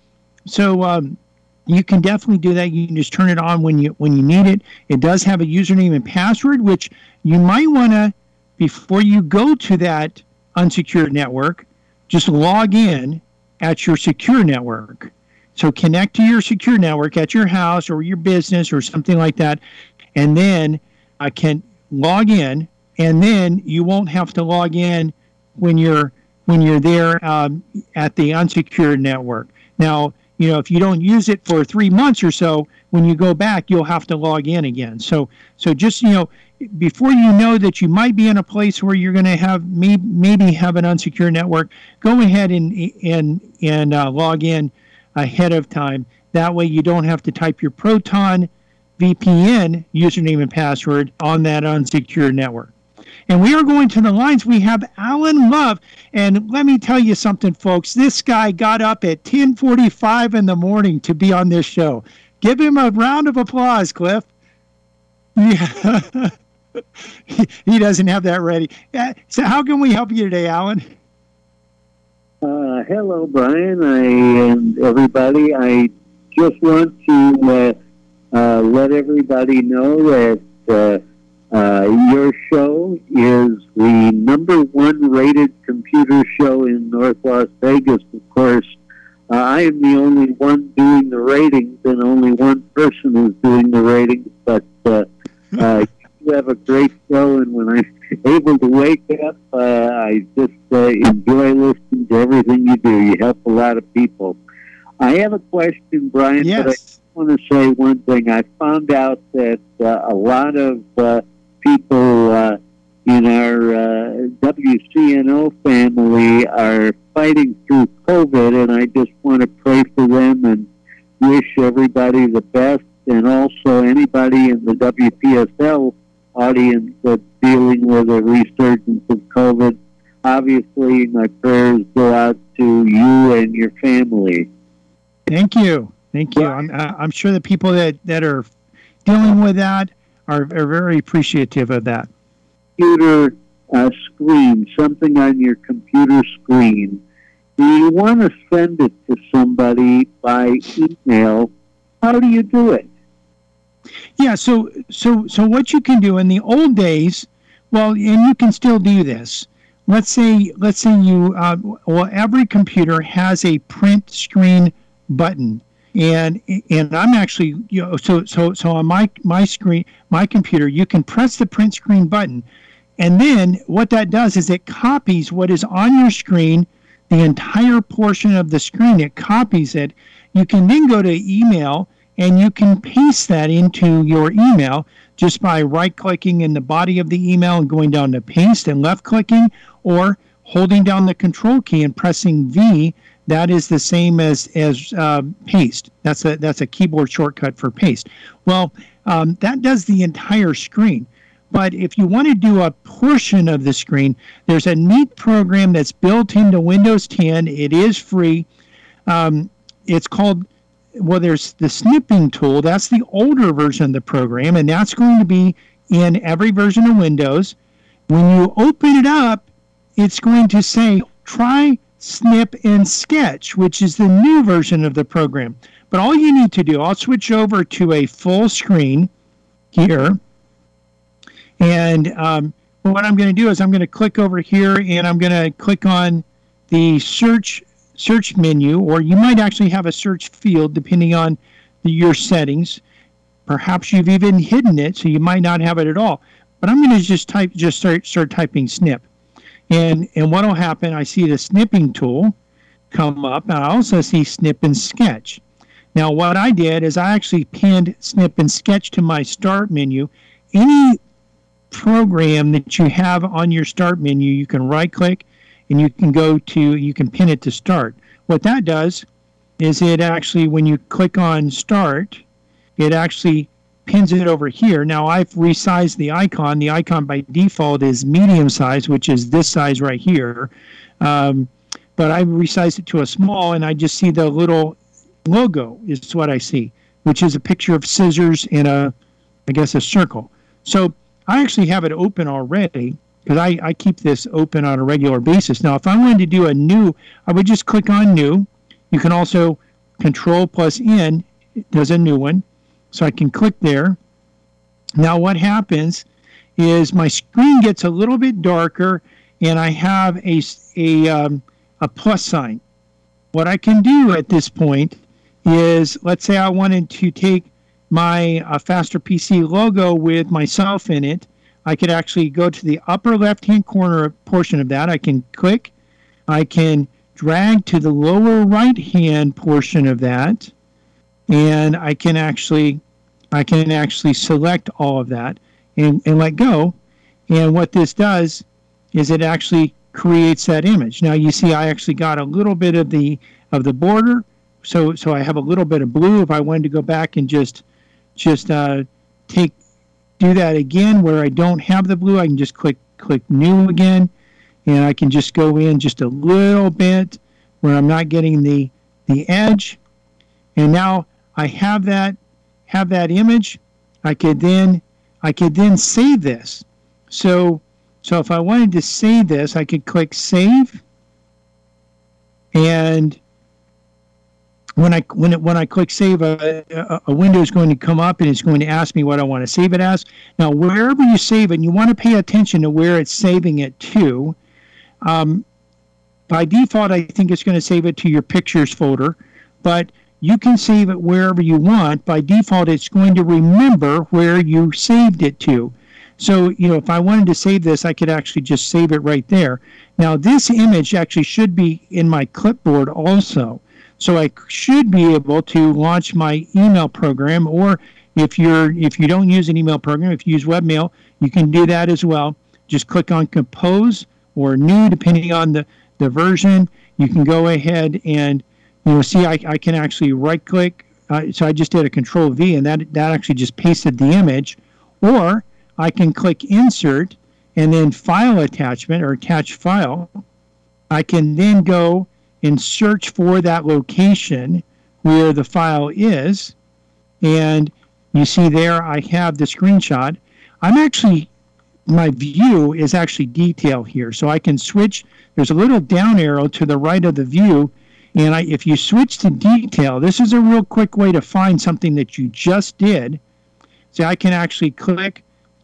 so um, you can definitely do that. You can just turn it on when you when you need it. It does have a username and password, which you might want to, before you go to that unsecured network, just log in at your secure network. So connect to your secure network at your house or your business or something like that, and then I can log in, and then you won't have to log in when you're when you're there um, at the unsecured network. Now, you know, if you don't use it for three months or so, when you go back, you'll have to log in again. So, so just, you know, before you know that you might be in a place where you're going to have maybe, maybe have an unsecured network, go ahead and and and uh, log in ahead of time. That way, you don't have to type your Proton V P N username and password on that unsecured network. And we are going to the lines. We have Alan Love. And let me tell you something, folks. This guy got up at ten forty-five in the morning to be on this show. Give him a round of applause, Cliff. Yeah. he, he doesn't have that ready. Uh, so how can we help you today, Alan? Uh, hello, Brian, I, and everybody. I just want to uh, uh, let everybody know that uh, uh, your show is the number one rated computer show in North Las Vegas. Of course, uh, I am the only one doing the ratings, and only one person is doing the ratings, but uh, uh, you have a great show, and when I'm able to wake up, uh, I just uh, enjoy listening to everything you do. You help a lot of people. I have a question, Brian, yes. but I want to say one thing. I found out that uh, a lot of uh, people uh, in our uh, W C N O family are fighting through COVID, and I just want to pray for them and wish everybody the best, and also anybody in the W P S L audience that's dealing with a resurgence of COVID. Obviously, my prayers go out to you and your family. Thank you. Thank you. I'm, I'm sure the people that, that are dealing with that are, are very appreciative of that. Computer uh, screen, something on your computer screen. Do you want to send it to somebody by email? How do you do it? Yeah, so so so what you can do in the old days, well, and you can still do this. Let's say let's say you uh, well, every computer has a print screen button, and and I'm actually you know so so so on my my screen my computer you can press the print screen button, and then what that does is it copies what is on your screen, the entire portion of the screen. It copies it. You can then go to email, and you can paste that into your email just by right-clicking in the body of the email and going down to paste and left-clicking, or holding down the control key and pressing V. That is the same as as uh, paste. That's a that's a keyboard shortcut for paste. Well, um, that does the entire screen. But if you want to do a portion of the screen, there's a neat program that's built into Windows ten. It is free. Um, it's called Well, there's the snipping tool. That's the older version of the program, and that's going to be in every version of Windows. When you open it up, it's going to say, try Snip and Sketch, which is the new version of the program. But all you need to do, I'll switch over to a full screen here. And um, what I'm going to do is I'm going to click over here, and I'm going to click on the search search menu, or you might actually have a search field depending on the, your settings. Perhaps you've even hidden it, so you might not have it at all. But I'm going to just type, just start start typing snip, and and what will happen? I see the snipping tool come up, and I also see snip and sketch. Now, what I did is I actually pinned snip and sketch to my start menu. Any program that you have on your start menu, you can right-click, and you can go to, you can pin it to start. What that does is it actually, when you click on start, it actually pins it over here. Now I've resized the icon. The icon by default is medium size, which is this size right here. Um, but I resized it to a small, and I just see the little logo is what I see, which is a picture of scissors in a, I guess, a circle. So I actually have it open already, because I, I keep this open on a regular basis. Now, if I wanted to do a new, I would just click on new. You can also Control plus N does a new one. So I can click there. Now what happens is my screen gets a little bit darker, and I have a, a, um, a plus sign. What I can do at this point is, let's say I wanted to take my uh, Faster P C logo with myself in it. I could actually go to the upper left-hand corner portion of that. I can click. I can drag to the lower right-hand portion of that, and I can actually, I can actually select all of that and, and let go. And what this does is it actually creates that image. Now you see I actually got a little bit of the of the border, so so I have a little bit of blue. If I wanted to go back and just just uh, take do that again where I don't have the blue, I can just click click new again, and I can just go in just a little bit where I'm not getting the the edge, and now I have that have that image. I could then I could then save this. So so if I wanted to save this, I could click save, and when I when it, when I click save, a, a, a window is going to come up and it's going to ask me what I want to save it as. Now, wherever you save it, you want to pay attention to where it's saving it to. Um, by default, I think it's going to save it to your pictures folder, but you can save it wherever you want. By default, it's going to remember where you saved it to. So, you know, if I wanted to save this, I could actually just save it right there. Now, this image actually should be in my clipboard also. So I should be able to launch my email program, or if you're if you don't use an email program, if you use webmail, you can do that as well. Just click on compose or new, depending on the, the version. You can go ahead and, you know, see I, I can actually right click. Uh, so I just did a control V, and that that actually just pasted the image. Or I can click insert and then file attachment or attach file. I can then go and search for that location where the file is, and you see there I have the screenshot. I'm actually, my view is actually detail here, so I can switch. There's a little down arrow to the right of the view, and I, if you switch to detail, this is a real quick way to find something that you just did. So I can actually click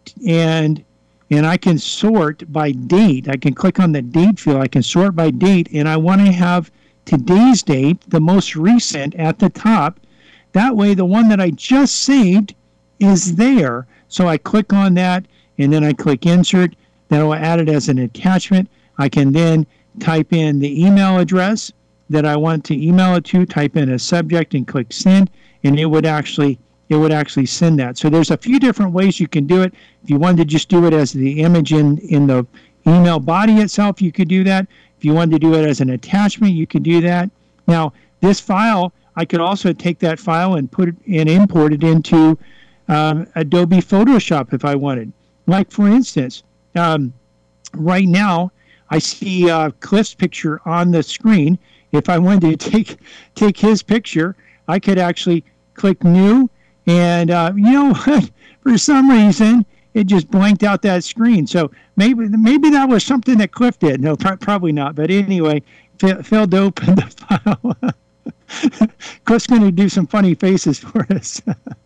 and and I can sort by date. I can click on the date field. I can sort by date, and I want to have today's date, the most recent, at the top. That way, the one that I just saved is there. So I click on that, and then I click insert. That will add it as an attachment. I can then type in the email address that I want to email it to, type in a subject, and click send, and it would actually it would actually send that. So there's a few different ways you can do it. If you wanted to just do it as the image in, in the email body itself, you could do that. If you wanted to do it as an attachment, you could do that. Now, this file, I could also take that file and put it and import it into um, Adobe Photoshop if I wanted. Like, for instance, um, right now, I see uh, Cliff's picture on the screen. If I wanted to take take his picture, I could actually click new. And, uh, you know, for some reason, it just blanked out that screen. So maybe maybe that was something that Cliff did. No, pr- probably not. But anyway, f- failed to open the file. Cliff's going to do some funny faces for us.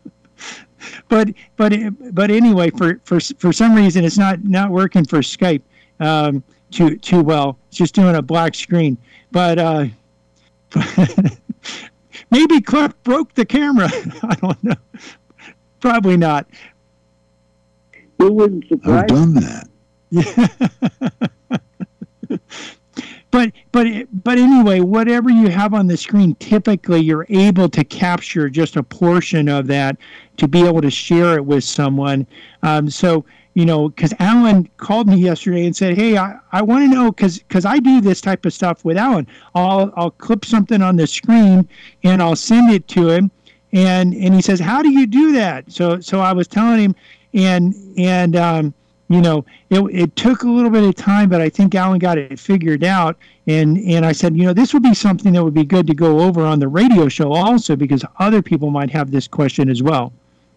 but but but anyway, for, for for some reason, it's not, not working for Skype um, too too well. It's just doing a black screen. But uh, maybe Cliff broke the camera. I don't know. Probably not. It wouldn't surprise I've done that. Yeah. but but but anyway, whatever you have on the screen, typically you're able to capture just a portion of that to be able to share it with someone. Um, so, you know, because Alan called me yesterday and said, hey, I, I want to know, because because I do this type of stuff with Alan. I'll I'll clip something on the screen and I'll send it to him. And and he says, how do you do that? So so I was telling him, and and um, you know, it it took a little bit of time, but I think Alan got it figured out. And and I said, you know, this would be something that would be good to go over on the radio show also, because other people might have this question as well.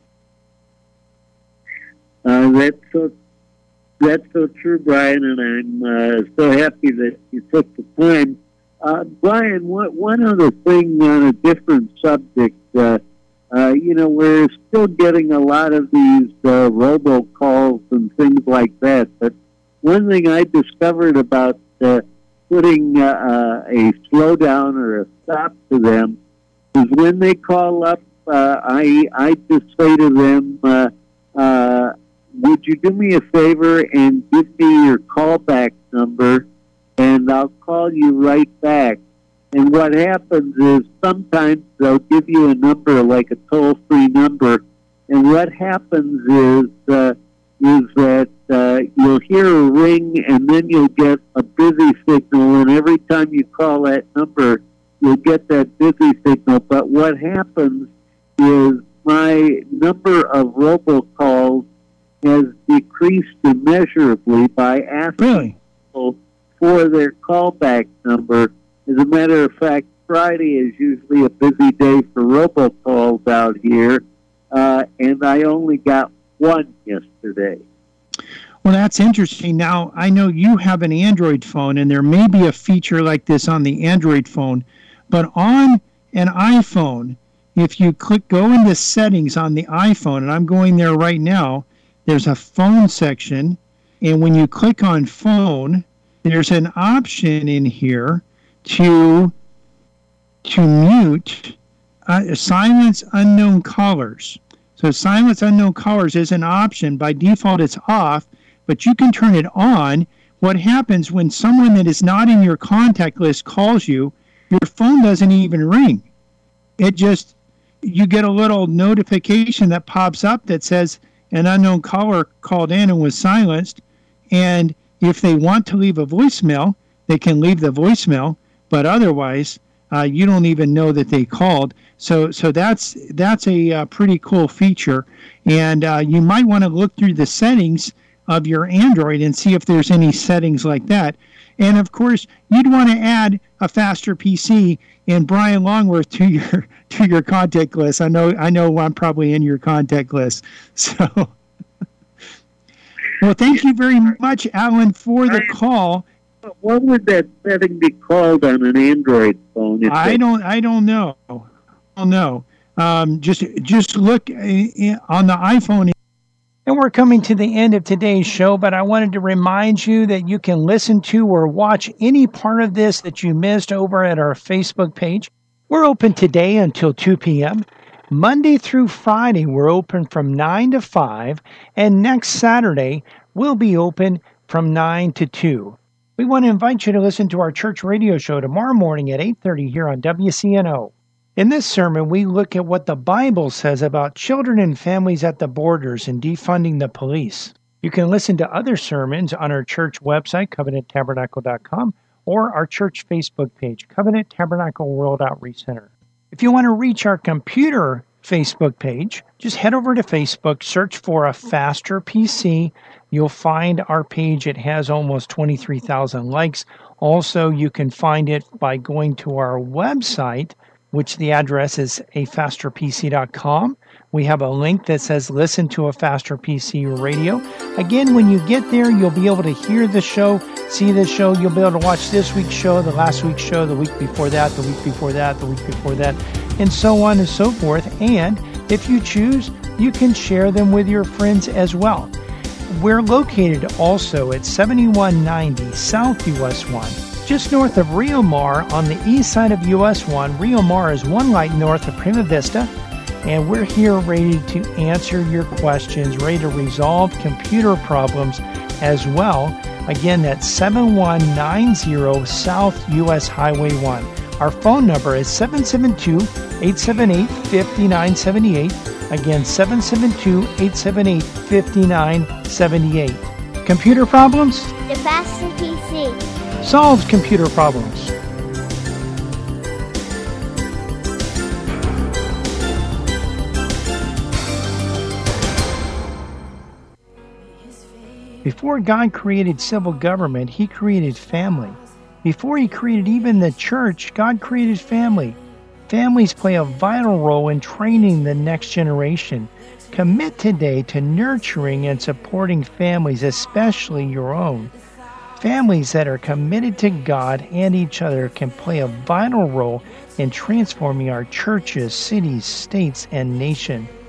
Uh, that's so that's so true, Brian, and I'm uh, so happy that you took the time Uh, Brian, one, one other thing on a different subject. Uh, uh, you know, we're still getting a lot of these uh, robocalls and things like that. But one thing I discovered about uh, putting uh, uh, a slowdown or a stop to them is when they call up, uh, I, I just say to them, uh, uh, would you do me a favor and give me your callback number, and I'll call you right back. And what happens is sometimes they'll give you a number, like a toll-free number, and what happens is uh, is that uh, you'll hear a ring, and then you'll get a busy signal, and every time you call that number, you'll get that busy signal. But what happens is my number of robocalls has decreased immeasurably by asking Really? people for their callback number. As a matter of fact, Friday is usually a busy day for robocalls out here, uh, and I only got one yesterday. Well, that's interesting. Now, I know you have an Android phone, and there may be a feature like this on the Android phone, but on an iPhone, if you click, go into settings on the iPhone, and I'm going there right now, there's a phone section, and when you click on phone, there's an option in here to to mute, uh, silence unknown callers. So silence unknown callers is an option. By default, it's off, but you can turn it on. What happens when someone that is not in your contact list calls you, your phone doesn't even ring. It just, you get a little notification that pops up that says an unknown caller called in and was silenced. And if they want to leave a voicemail, they can leave the voicemail, but otherwise, uh, you don't even know that they called. So, so that's that's a uh, pretty cool feature, and uh, you might want to look through the settings of your Android and see if there's any settings like that. And of course, you'd want to add a faster P C and Brian Longworth to your to your contact list. I know I know I'm probably in your contact list. So, well, thank you very much, Alan, for the call. What would that setting be called on an Android phone? If I they- don't. I don't know. I don't know. Um, just just look uh, on the iPhone. And we're coming to the end of today's show, but I wanted to remind you that you can listen to or watch any part of this that you missed over at our Facebook page. We're open today until two p.m. Monday through Friday, we're open from nine to five, and next Saturday, we'll be open from nine to two. We want to invite you to listen to our church radio show tomorrow morning at eight thirty here on W C N O. In this sermon, we look at what the Bible says about children and families at the borders and defunding the police. You can listen to other sermons on our church website, covenant tabernacle dot com, or our church Facebook page, Covenant Tabernacle World Outreach Center. If you want to reach our computer Facebook page, just head over to Facebook, search for a faster P C. You'll find our page. It has almost twenty-three thousand likes. Also, you can find it by going to our website, which the address is a faster p c dot com. We have a link that says listen to a Faster P C radio. Again, when you get there, you'll be able to hear the show, see the show. You'll be able to watch this week's show, the last week's show, the week before that, the week before that, the week before that, and so on and so forth. And if you choose, you can share them with your friends as well. We're located also at seventy-one ninety South U S one, just north of Rio Mar on the east side of U S one. Rio Mar is one light north of Prima Vista, and we're here ready to answer your questions, ready to resolve computer problems as well. Again, that's seventy-one ninety South U S Highway one. Our phone number is seven seven two, eight seven eight, five nine seven eight. Again, seven seven two, eight seven eight, five nine seven eight. Computer problems? The Faster P C. Solves computer problems. Before God created civil government, He created family. Before He created even the church, God created family. Families play a vital role in training the next generation. Commit today to nurturing and supporting families, especially your own. Families that are committed to God and each other can play a vital role in transforming our churches, cities, states, and nation.